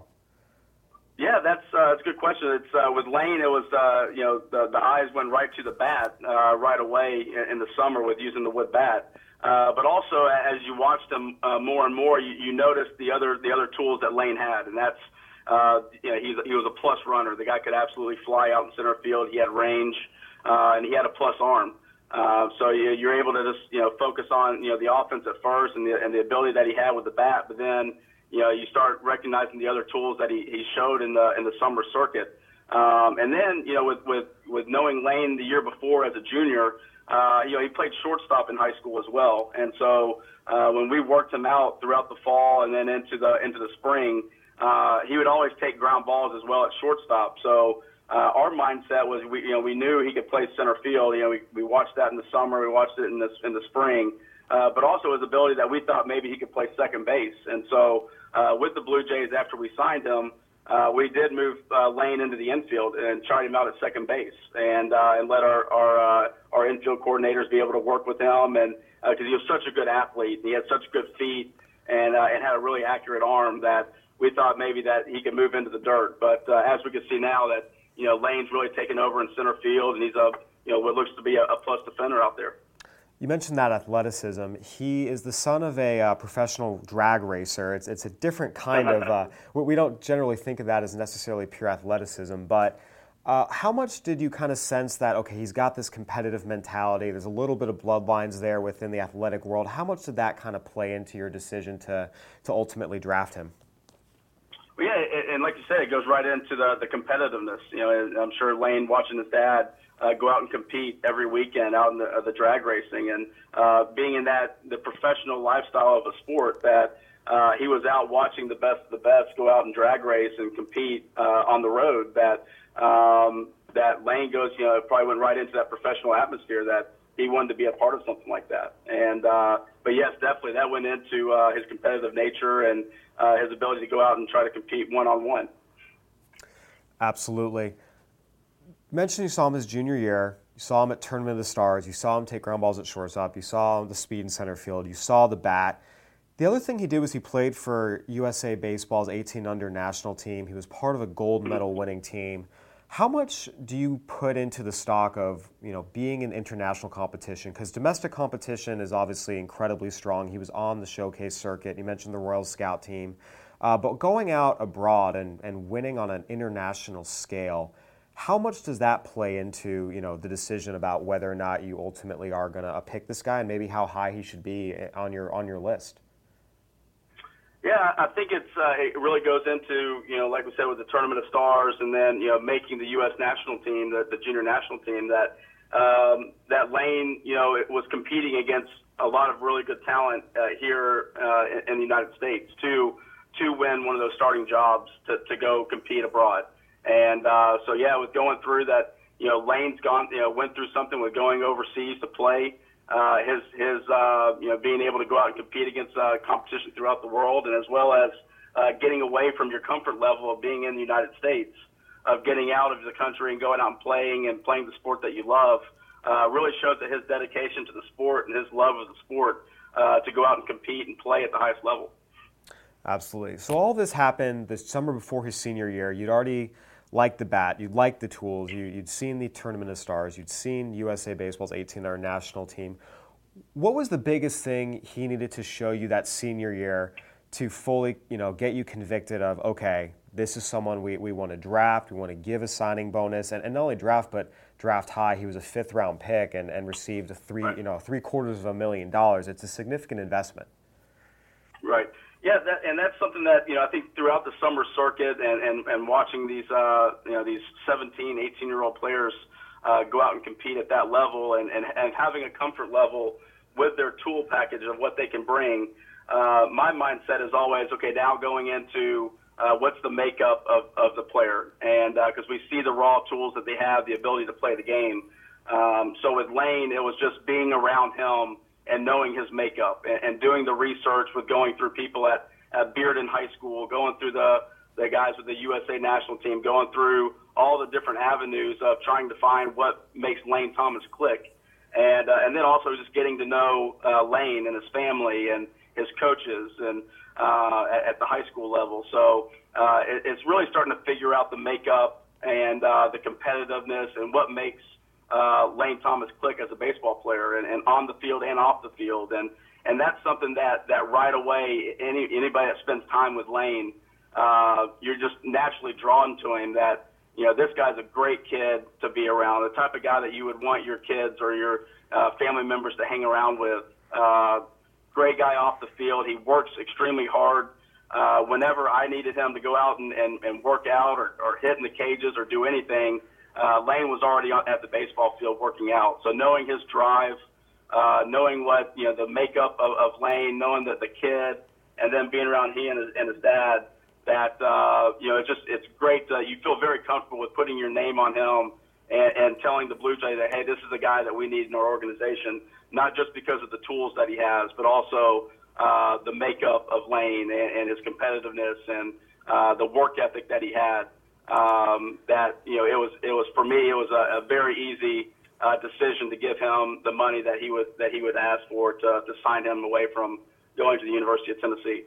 Yeah, that's, uh, that's a good question. It's uh, with Lane, it was, uh, you know, the, the eyes went right to the bat uh, right away in, in the summer with using the wood bat. Uh, but also, as you watched him uh, more and more, you, you noticed the other the other tools that Lane had, and that's uh, you know, he's, he was a plus runner. The guy could absolutely fly out in center field. He had range, uh, and he had a plus arm. Uh, so you, you're able to just you know focus on you know the offense at first and the and the ability that he had with the bat, but then you know you start recognizing the other tools that he, he showed in the in the summer circuit. Um, and then you know with with with knowing Lane the year before as a junior. Uh, you know, he played shortstop in high school as well, and so uh, when we worked him out throughout the fall and then into the into the spring, uh, he would always take ground balls as well at shortstop. So uh, our mindset was, we you know, we knew he could play center field. You know, we we watched that in the summer, we watched it in the in the spring, uh, but also his ability that we thought maybe he could play second base. And so uh, with the Blue Jays, after we signed him. Uh, we did move uh, Lane into the infield and tried him out at second base, and uh, and let our our, uh, our infield coordinators be able to work with him, and because uh, he was such a good athlete, he had such good feet, and uh, and had a really accurate arm that we thought maybe that he could move into the dirt. But uh, as we can see now, that you know Lane's really taken over in center field, and he's a you know what looks to be a, a plus defender out there. You mentioned that athleticism. He is the son of a uh, professional drag racer. It's it's a different kind of, uh, we don't generally think of that as necessarily pure athleticism, but uh, how much did you kind of sense that, okay, he's got this competitive mentality, there's a little bit of bloodlines there within the athletic world. How much did that kind of play into your decision to, to ultimately draft him? Well, yeah, and like you said, it goes right into the, the competitiveness. You know, I'm sure Lane watching his dad Uh, go out and compete every weekend out in the, uh, the drag racing, and uh, being in that the professional lifestyle of a sport, that uh, he was out watching the best of the best go out and drag race and compete uh, on the road. That um, that Lane goes, you know, it probably went right into that professional atmosphere that he wanted to be a part of something like that. And uh, but yes, definitely that went into uh, his competitive nature and uh, his ability to go out and try to compete one on one. Absolutely. You mentioned you saw him his junior year. You saw him at Tournament of the Stars. You saw him take ground balls at shortstop. You saw the speed in center field. You saw the bat. The other thing he did was he played for U S A Baseball's eighteen under national team. He was part of a gold medal winning team. How much do you put into the stock of, you know, being in international competition? Because domestic competition is obviously incredibly strong. He was on the showcase circuit. You mentioned the Royal Scout team. Uh, but going out abroad and, and winning on an international scale, How much does that play into, you know, the decision about whether or not you ultimately are going to pick this guy, and maybe how high he should be on your on your list? Yeah, I think it's uh, it really goes into, you know, like we said, with the Tournament of Stars, and then, you know, making the U S national team, the, the junior national team, that um, that Lane, you know, it was competing against a lot of really good talent uh, here uh, in, in the United States to to win one of those starting jobs to, to go compete abroad. And uh, so, yeah, with going through that, you know, Lane's gone, you know, went through something with going overseas to play. Uh, his, his, uh, you know, being able to go out and compete against uh, competition throughout the world, and as well as uh, getting away from your comfort level of being in the United States, of getting out of the country and going out and playing and playing the sport that you love, uh, really shows that his dedication to the sport and his love of the sport uh, to go out and compete and play at the highest level. Absolutely. So all this happened this summer before his senior year. You'd already liked the bat, you'd liked the tools, you, you'd seen the Tournament of Stars, you'd seen U S A Baseball's eighteen hundred national team. What was the biggest thing he needed to show you that senior year to fully, you know, get you convicted of, okay, this is someone we, we want to draft, we want to give a signing bonus, and, and not only draft, but draft high. He was a fifth round pick and, and received a three, you know, three quarters of a million dollars. It's a significant investment. Right. Yeah, that, and that's something that, you know, I think throughout the summer circuit and, and, and watching these, uh, you know, these seventeen, eighteen-year-old players uh, go out and compete at that level, and, and, and having a comfort level with their tool package of what they can bring, uh, my mindset is always, okay, now going into uh, what's the makeup of, of the player, and because uh, we see the raw tools that they have, the ability to play the game. Um, so with Lane, it was just being around him and knowing his makeup, and, and doing the research with going through people at, at Bearden High School, going through the, the guys with the U S A national team, going through all the different avenues of trying to find what makes Lane Thomas click. And, uh, and then also just getting to know uh, Lane and his family and his coaches and uh, at, at the high school level. So uh, it, it's really starting to figure out the makeup and uh, the competitiveness and what makes Uh, Lane Thomas click as a baseball player, and, and on the field and off the field, and and that's something that, that right away any anybody that spends time with Lane, uh, you're just naturally drawn to him. That, you know, this guy's a great kid to be around, the type of guy that you would want your kids or your uh, family members to hang around with. Uh, great guy off the field. He works extremely hard. Uh, whenever I needed him to go out and, and, and work out or, or hit in the cages or do anything, Uh, Lane was already at the baseball field working out. So knowing his drive, uh, knowing what, you know, the makeup of, of Lane, knowing that the kid, and then being around he and his, and his dad, that, uh, you know, it's just, it's great that you feel very comfortable with putting your name on him and, and telling the Blue Jays that, hey, this is the guy that we need in our organization, not just because of the tools that he has, but also uh, the makeup of Lane and, and his competitiveness and uh, the work ethic that he had. Um, that, you know, it was, it was for me, it was a, a very easy uh, decision to give him the money that he would, that he would ask for to, to sign him away from going to the University of Tennessee.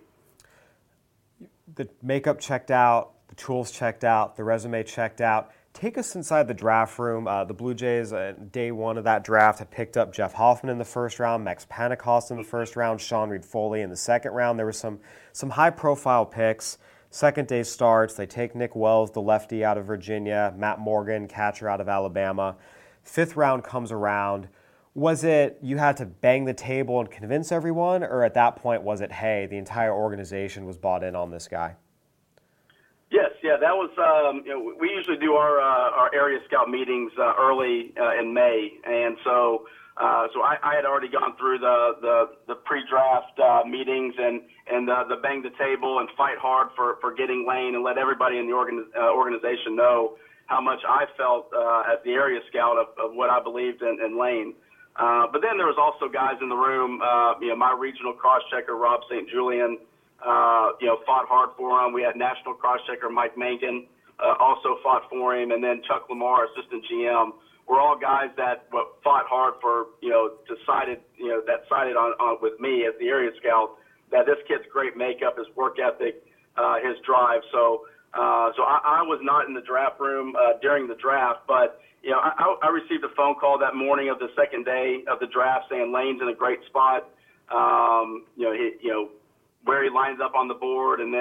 The makeup checked out, the tools checked out, the resume checked out. Take us inside the draft room. Uh, the Blue Jays, uh, day one of that draft, had picked up Jeff Hoffman in the first round, Max Pentecost in the first round, Sean Reed-Foley in the second round. There were some, some high-profile picks. Second day starts, they take Nick Wells, the lefty out of Virginia, Matt Morgan, catcher out of Alabama. Fifth round comes around. Was it you had to bang the table and convince everyone, or at that point was it, hey, the entire organization was bought in on this guy? Yes, yeah, that was, um, you know, we usually do our uh, our area scout meetings uh, early uh, in May, and so Uh, so I, I had already gone through the, the, the pre-draft uh, meetings and, and the, the bang the table and fight hard for, for getting Lane and let everybody in the organ, uh, organization know how much I felt uh, as the area scout of, of what I believed in, in Lane. Uh, but then there was also guys in the room, uh, you know, my regional cross-checker, Rob Saint Julian, uh, you know, fought hard for him. We had national cross-checker Mike Mankin uh, also fought for him, and then Chuck Lamar, assistant G M. We're all guys that fought hard for, you know, decided, you know, that sided on, on with me as the area scout, that this kid's great makeup, his work ethic, uh, his drive. So, uh, so I, I was not in the draft room uh, during the draft, but, you know, I, I received a phone call that morning of the second day of the draft saying Lane's in a great spot, um, you know, he, you know, where he lines up on the board, and then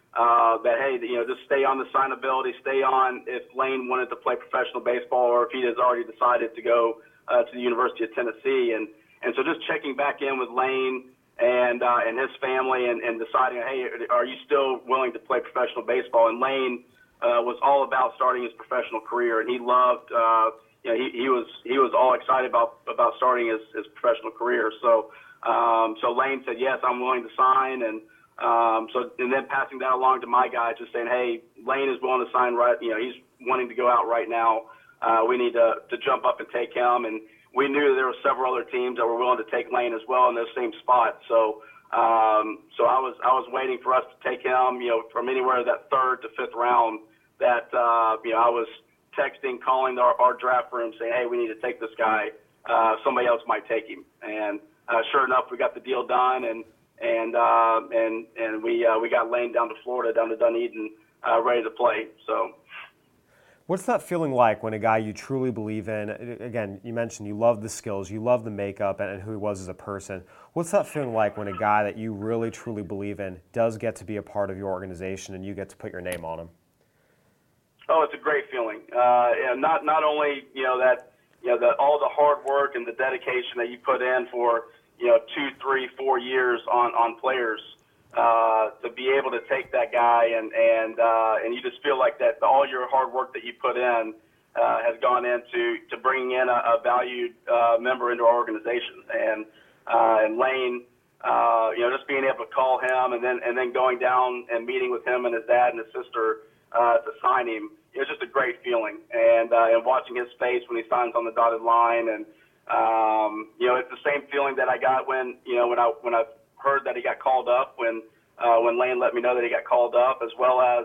uh, that, hey, you know, just stay on the signability, stay on if Lane wanted to play professional baseball or if he has already decided to go uh, to the University of Tennessee. And, and so just checking back in with Lane and uh, and his family and, and deciding, hey, are you still willing to play professional baseball? And Lane uh, was all about starting his professional career, and he loved, uh, you know, he, he was he was all excited about about starting his, his professional career. So um, so Lane said, yes, I'm willing to sign, and um, so and then passing that along to my guys, just saying, hey, Lane is willing to sign right, you know, he's wanting to go out right now. Uh, we need to to jump up and take him, and we knew there were several other teams that were willing to take Lane as well in those same spots. So, um, so I was I was waiting for us to take him, you know, from anywhere that third to fifth round. That uh, you know, I was texting, calling our, our draft room, saying, "Hey, we need to take this guy. Uh, somebody else might take him." And uh, sure enough, we got the deal done, and and uh, and and we uh, we got Lane down to Florida, down to Dunedin, uh, ready to play. So. What's that feeling like when a guy you truly believe in, again, you mentioned you love the skills, you love the makeup and who he was as a person. What's that feeling like when a guy that you really, truly believe in does get to be a part of your organization and you get to put your name on him? Oh, it's a great feeling. Uh, and not not only, you know, that, you know, that all the hard work and the dedication that you put in for, you know, two, three, four years on, on players, Uh, to be able to take that guy and and uh, and you just feel like that all your hard work that you put in uh, has gone into to bringing in a, a valued uh, member into our organization. And uh, and Lane, uh, you know, just being able to call him and then and then going down and meeting with him and his dad and his sister uh, to sign him, it was just a great feeling. And uh, and watching his face when he signs on the dotted line, and um, you know, it's the same feeling that I got when you know when I when I heard that he got called up, when uh, when Lane let me know that he got called up, as well as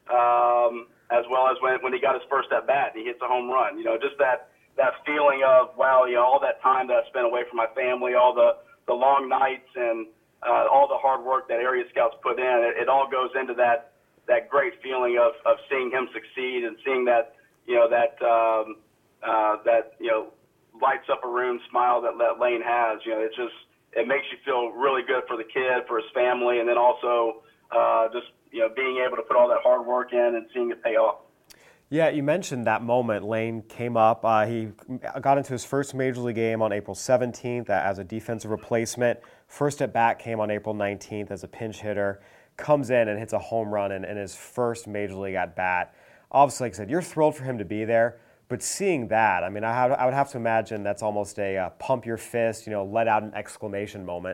um, as well as when when he got his first at bat and he hits a home run. You know, just that that feeling of, wow, you know, all that time that I spent away from my family, all the the long nights and uh, all the hard work that area scouts put in, it, it all goes into that that great feeling of of seeing him succeed and seeing that you know that um, uh, that you know lights up a room smile that, that Lane has. You know, it's just it makes you feel really good for the kid, for his family, and then also uh, just you know being able to put all that hard work in and seeing it pay off. Yeah, you mentioned that moment. Lane came up. Uh, he got into his first major league game on April seventeenth as a defensive replacement. First at bat came on April nineteenth as a pinch hitter. Comes in and hits a home run in, in his first major league at bat. Obviously, like I said, you're thrilled for him to be there. But seeing that, I mean, I, have, I would have to imagine that's almost a uh, pump your fist, you know, let out an exclamation moment.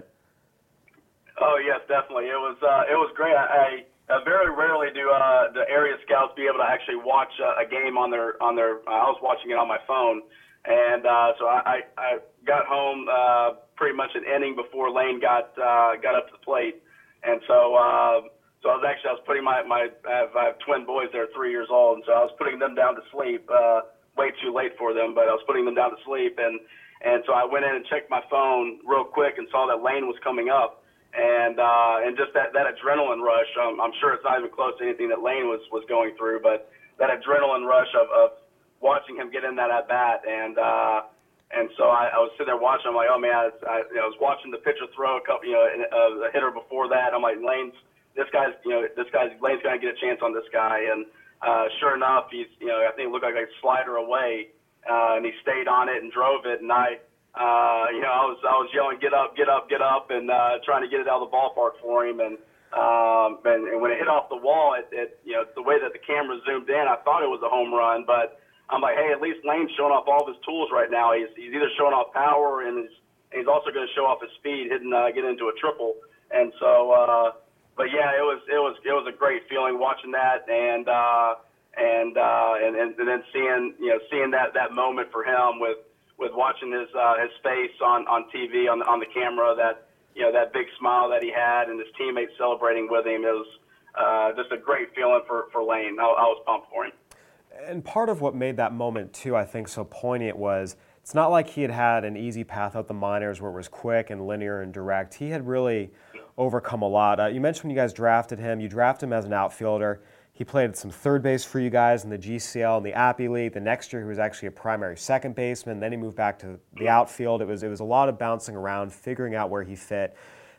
Oh yes, definitely. It was uh, it was great. I, I uh, very rarely do uh, the area scouts be able to actually watch uh, a game on their on their. Uh, I was watching it on my phone, and uh, so I, I got home uh, pretty much an inning before Lane got uh, got up to the plate, and so. Uh, So I was actually, I was putting my, my I, have, I have twin boys that are three years old, and so I was putting them down to sleep, uh, way too late for them, but I was putting them down to sleep, and, and so I went in and checked my phone real quick and saw that Lane was coming up, and uh, and just that, that adrenaline rush, um, I'm sure it's not even close to anything that Lane was, was going through, but that adrenaline rush of, of watching him get in that at-bat, and uh, and so I, I was sitting there watching, I'm like, oh man, I, I, you know, I was watching the pitcher throw a couple, you know, a, a hitter before that, I'm like, Lane's, This guy's, you know, this guy's Lane's going to get a chance on this guy, and uh, sure enough, he's, you know, I think it looked like a slider away, uh, and he stayed on it and drove it, and I, uh, you know, I was, I was yelling, get up, get up, get up, and uh, trying to get it out of the ballpark for him, and um, and, and when it hit off the wall, it, it, you know, the way that the camera zoomed in, I thought it was a home run, but I'm like, hey, at least Lane's showing off all of his tools right now. He's, he's either showing off power, and he's, and he's also going to show off his speed, hitting, uh, get into a triple, and so. Uh, But yeah, it was it was it was a great feeling watching that, and uh, and, uh, and and and then seeing you know seeing that, that moment for him with, with watching his uh, his face on, on T V on on the camera, that you know that big smile that he had, and his teammates celebrating with him. It was uh, just a great feeling for, for Lane. I, I was pumped for him. And part of what made that moment too, I think, so poignant was it's not like he had had an easy path out the minors where it was quick and linear and direct. He had really overcome a lot. Uh, you mentioned when you guys drafted him, you drafted him as an outfielder. He played some third base for you guys in the G C L and the Appy League. The next year he was actually a primary second baseman. Then he moved back to the outfield. It was it was a lot of bouncing around, figuring out where he fit.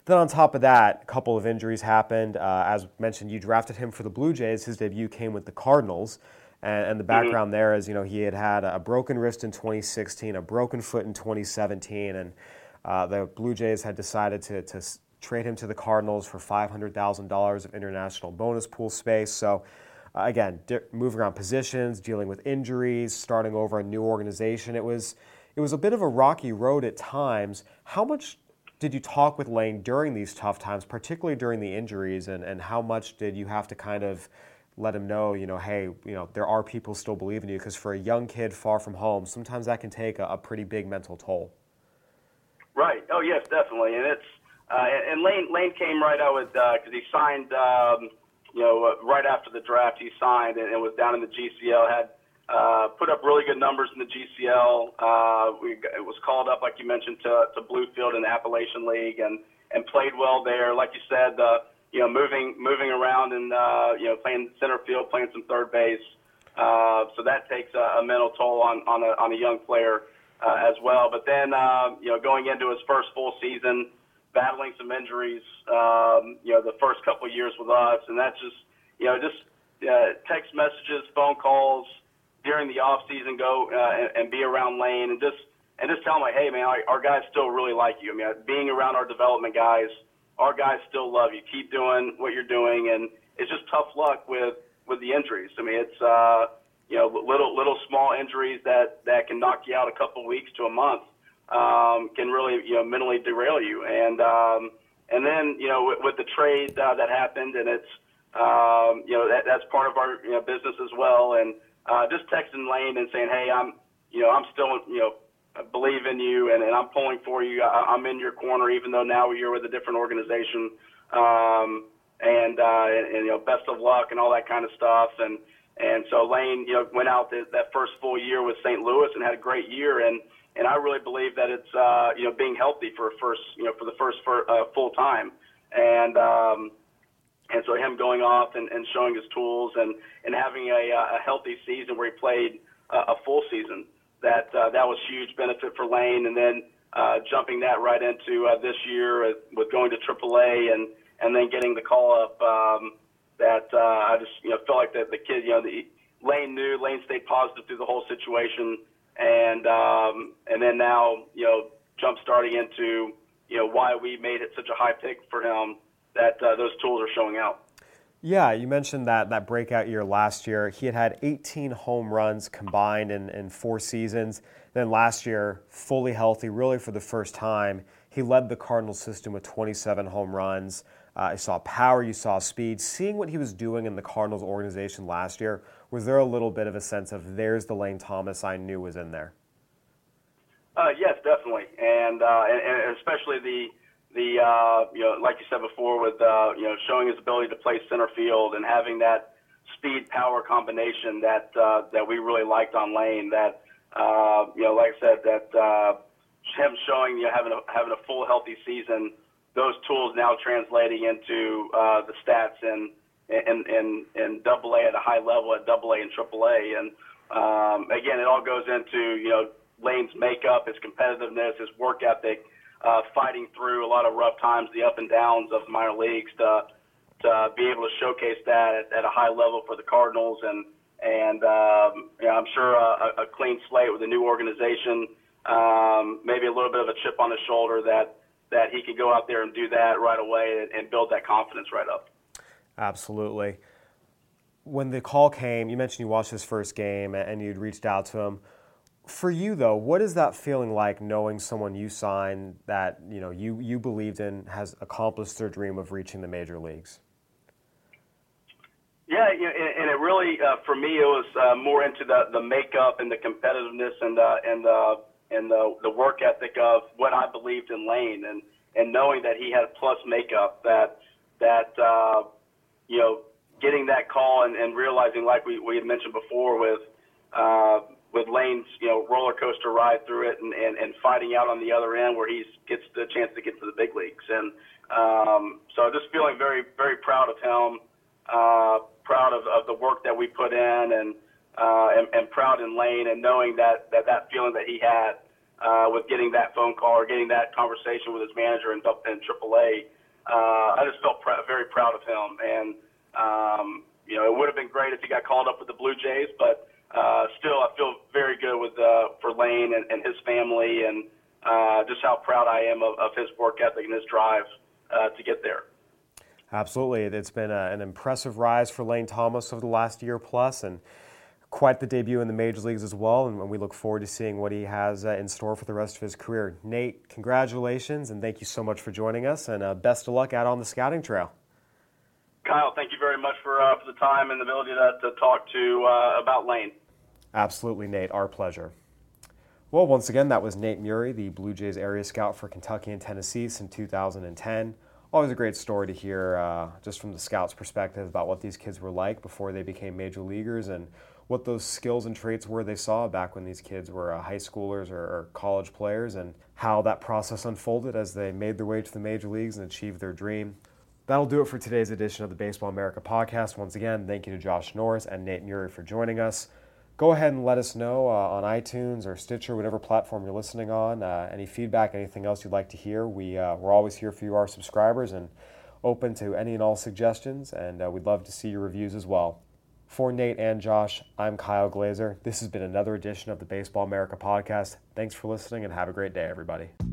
Then on top of that, a couple of injuries happened. Uh, as mentioned, you drafted him for the Blue Jays. His debut came with the Cardinals. And, and the background mm-hmm. there is, you know, he had had a broken wrist in twenty sixteen, a broken foot in twenty seventeen, and uh, the Blue Jays had decided to, to trade him to the Cardinals for five hundred thousand dollars of international bonus pool space. So, uh, again, di- moving around positions, dealing with injuries, starting over a new organization. It was, it was a bit of a rocky road at times. How much did you talk with Lane during these tough times, particularly during the injuries, and, and how much did you have to kind of let him know, you know, hey, you know, there are people still believe in you? Because for a young kid far from home, sometimes that can take a, a pretty big mental toll. Right. Oh, yes, definitely. And it's uh, and Lane Lane came right out with because uh, he signed, um, you know, uh, right after the draft. He signed and, and was down in the G C L. Had uh, put up really good numbers in the G C L. Uh, we it was called up, like you mentioned, to, to Bluefield in the Appalachian League and and played well there. Like you said, uh, you know, moving moving around and uh, you know, playing center field, playing some third base. Uh, so that takes a, a mental toll on on a, on a young player uh, as well. But then uh, you know, going into his first full season, battling some injuries, um, you know, the first couple of years with us, and that's just, you know, just uh, text messages, phone calls during the off season, go uh, and, and be around Lane and just and just tell him, like, hey man, our, our guys still really like you. I mean, being around our development guys, our guys still love you. Keep doing what you're doing, and it's just tough luck with, with the injuries. I mean, it's uh, you know, little little small injuries that, that can knock you out a couple weeks to a month, um, can really, you know, mentally derail you. And um, and then, you know, with, with the trade uh, that happened, and it's um, you know, that that's part of our, you know, business as well. And uh, just texting Lane and saying, hey, I'm you know I'm still you know. I believe in you, and, and I'm pulling for you. I, I'm in your corner, even though now you're with a different organization. Um, and, uh, and, and, you know, best of luck and all that kind of stuff. And, and so Lane, you know, went out the, that first full year with Saint Louis and had a great year. And, and I really believe that it's, uh, you know, being healthy for first, you know, for the first for, uh, full time. And, um, and so him going off and, and showing his tools and, and having a, a healthy season where he played uh, a full season. That uh, that was huge benefit for Lane, and then uh, jumping that right into uh, this year uh, with going to triple A and, and then getting the call up. Um, that uh, I just you know felt like that the kid, you know, the Lane knew Lane stayed positive through the whole situation, and um, and then now you know jump starting into you know why we made it such a high pick for him. That uh, those tools are showing out. Yeah, you mentioned that that breakout year last year. He had had eighteen home runs combined in, in four seasons. Then last year, fully healthy, really for the first time, he led the Cardinals system with twenty-seven home runs. Uh, you saw power, you saw speed. Seeing what he was doing in the Cardinals organization last year, was there a little bit of a sense of there's the Lane Thomas I knew was in there? Uh, yes, definitely, and, uh, and and especially the. The uh, you know, like you said before, with uh, you know showing his ability to play center field and having that speed power combination that uh, that we really liked on Lane. That uh, you know, like I said, that uh, him showing you know, having a having a full healthy season, those tools now translating into uh, the stats in in in in Double A at a high level at Double A and Triple A. And um, again, it all goes into you know Lane's makeup, his competitiveness, his work ethic. Uh, fighting through a lot of rough times, the up and downs of the minor leagues, to to be able to showcase that at, at a high level for the Cardinals, and and um, you know, I'm sure a, a clean slate with a new organization, um, maybe a little bit of a chip on his shoulder that that he could go out there and do that right away and, and build that confidence right up. Absolutely. When the call came, you mentioned you watched his first game and you'd reached out to him. For you, though, what is that feeling like knowing someone you signed that you know you, you believed in has accomplished their dream of reaching the major leagues? Yeah, and it really, uh, for me, it was uh, more into the, the makeup and the competitiveness and uh, and uh, and the, the work ethic of what I believed in Lane, and, and knowing that he had plus makeup, that that uh, you know getting that call and, and realizing, like we, we had mentioned before, with uh, with Lane's, you know, roller coaster ride through it and, and, and fighting out on the other end where he gets the chance to get to the big leagues. And um, so just feeling very, very proud of him, uh, proud of, of the work that we put in, and, uh, and, and proud in Lane, and knowing that, that, that feeling that he had uh, with getting that phone call or getting that conversation with his manager in, in triple A, uh, I just felt pr- very proud of him. And, um, you know, it would have been great if he got called up with the Blue Jays, but uh, still I feel very good with uh, for Lane and, and his family, and uh, just how proud I am of, of his work ethic and his drive uh, to get there. Absolutely. It's been a, an impressive rise for Lane Thomas over the last year plus, and quite the debut in the major leagues as well, and we look forward to seeing what he has uh, in store for the rest of his career. Nate, congratulations, and thank you so much for joining us, and uh, best of luck out on the scouting trail. Kyle, thank you very much for, uh, for the time and the ability to, to talk to uh, about Lane. Absolutely, Nate. Our pleasure. Well, once again, that was Nate Murray, the Blue Jays area scout for Kentucky and Tennessee since two thousand ten. Always a great story to hear uh, just from the scouts' perspective about what these kids were like before they became major leaguers and what those skills and traits were they saw back when these kids were uh, high schoolers or, or college players, and how that process unfolded as they made their way to the major leagues and achieved their dream. That'll do it for today's edition of the Baseball America podcast. Once again, thank you to Josh Norris and Nate Murray for joining us. Go ahead and let us know uh, on iTunes or Stitcher, whatever platform you're listening on, uh, any feedback, anything else you'd like to hear. We, uh, we're always here for you, our subscribers, and open to any and all suggestions, and uh, we'd love to see your reviews as well. For Nate and Josh, I'm Kyle Glazer. This has been another edition of the Baseball America podcast. Thanks for listening, and have a great day, everybody.